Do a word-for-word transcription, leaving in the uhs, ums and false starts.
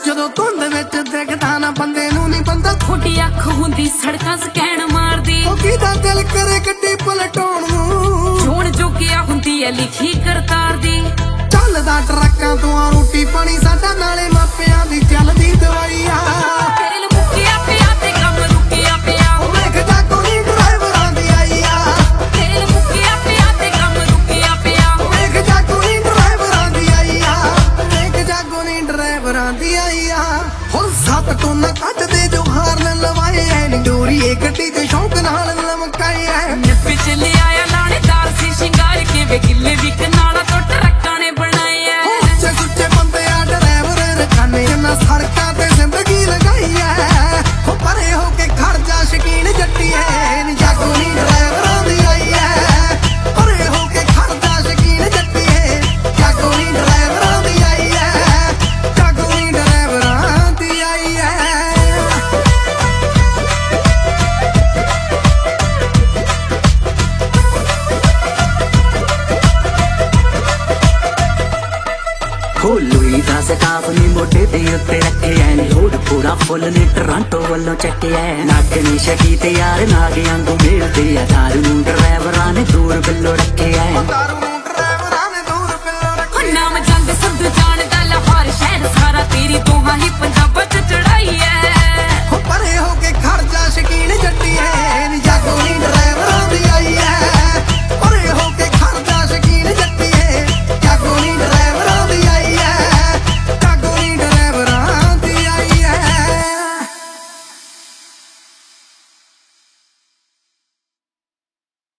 ਜਦੋਂ ਧੁੰਦ ਵਿੱਚ ਦਿਖਦਾ ਨਾ ਬੰਦੇ ਨੂੰ ਨਹੀਂ ਬੰਦਾ ਥੋੜੀ ਅੱਖ ਹੁੰਦੀ ਸੜਕਾਂ ਸਕੈਨ ਮਾਰਦੀ ਉਹ ਕਿਹਦਾ ਦਿਲ ਕਰੇ ਗੱਡੀ ਪਲਟਾਉਣ ਨੂੰ ਚੋਣ ਜੋਗਿਆ ਹੁੰਦੀ ਐ ਲਿਖੀ ਕਰਤਾਰ ਦੀ ਚੱਲਦਾ ਟਰੱਕਾਂ ਤੋਂ ਆ ਰੋਟੀ ਪਾਣੀ ਸਾਡਾ ਨਾਲੇ ਮਾਪਿਆਂ ਦੀ ਚੱਲਦੀ ਦਵਾਈ ਆ ਤੇਲ ਮੁੱਕਿਆ ਪਿਆ ਤੇ ਕੰਮ ਰੁਕਿਆ ਪਿਆ ਉਹ ਵੇਖ ਜਾਗੋ ਨੀ ਡਰਾਈਵਰਾਂ ਦੀ ਆਈ ਆ ਤੇਲ ਮੁੱਕਿਆ ਪਿਆ ਤੇ ਕੰਮ ਰੁਕਿਆ ਪਿਆ ਉਹ ਵੇਖ ਜਾਗੋ ਨੀ ਡਰਾਈਵਰਾਂ ਦੀ ਆਈ ਆ ਵੇਖ ਜਾਗੋ ਨੀ ਡਰਾਈਵਰਾਂ ਦੀ ਆਈ ਆ ਹੁਣ ਸੱਤ ਤੋਂ ਨਾ ਕੱਢਦੇ ਜੋ ਹਾਰਨ ਲਵਾਏ ਐ ਨੀ ਡੋਰੀ ਇਹ ਗੱਡੀ ਤੇ ਸ਼ੌਂਕ ਨਾਲ ਲਮਕਾਈ ਐ ਨੱਪੇ ਚੱਲੇ ਆਇਆ ਲਾਣੇਦਾਰ ਸੀ ਸ਼ਿੰਗਾਰ ਕੇ ਵੇ ਗਿੱਲੇ ਵੀ ਕਨਾਲਾ ਤੋਂ ਟਰੱਕਾਂ ਨੇ ਬਣਾਏ ਐ ਉੱਚੇ ਸੁੱਚੇ ਬੰਦੇ ਆ ਡਰਾਈਵਰ ਰਖਾਨੇ ਨਾ ਸੜਕਾਂ ਤੇ ਜ਼ਿੰਦਗੀ ਲਗਾਈ ਐ ਹੋ ਪਰੇ ਹੋ ਕੇ ਖੜ ਜਾ ਸ਼ਕੀਨ ਜੱਟੀ ਐ ਨੀ ਜਾਗੋ ਨੀ ਡਰਾਈਵਰਾਂ ਦੀ ਆਈ ਐ ਪਰੇ ਹੋ ਕੇ ਖੜ ਜਾ ਸ਼ਕੀਨ ਜੱਟੀ ਐ ਜਾਗੋ ਨੀ ਡਰਾਈਵਰਾਂ ਦੀ ਆਈ ਐ ਜਾਗੋ ਨੀ ਡਰਾਈਵਰਾਂ ਦੀ ਆਈ ਐ ਹੋ ਲੁਈ ਦਾ ਸਕਾਫ ਨੀ ਮੋਢੇ ਦੇ ਉੱਤੇ ਰੱਖਿਆ ਨੀ ਲੋਡ ਪੂਰਾ ਫੁੱਲ ਨੇ ਟੋਰਾਂਟੋ ਵੱਲੋਂ ਚੱਕਿਆ ਨੱਕ ਨੀ ਸ਼ਕੀ ਤੇ ਯਾਰ ਨਾਗਿਆਂ ਨੂੰ ਮਿਲਦੇ ਆ ਦਾਰੂ ਨੂੰ ਡਰਾਈਵਰਾਂ ਨੇ ਦੂਰ ਬਿੱਲੋ ਰੱਖਿਆ ਦਾਰੂ ਨੂੰ ਡਰਾਈਵਰਾਂ ਨੇ ਦੂਰ ਬਿੱਲੋ ਰੱਖਿਆ ਨਾਮ ਜੰਗ ਸੰਧੂ ਜਾਣਦਾ ਲਾਹੌਰ ਸ਼ਹਿਰ ਸਾਰਾ ਤੇਰੀ ਦੋਹਾਂ ਹੀ ਪੰਜਾਬ ਚ ਚੜਾਈ ਐ ਹੋ ਪਰੇ ਹੋ ਕੇ ਖੜ ਜਾ ਸ਼ਕੀਨ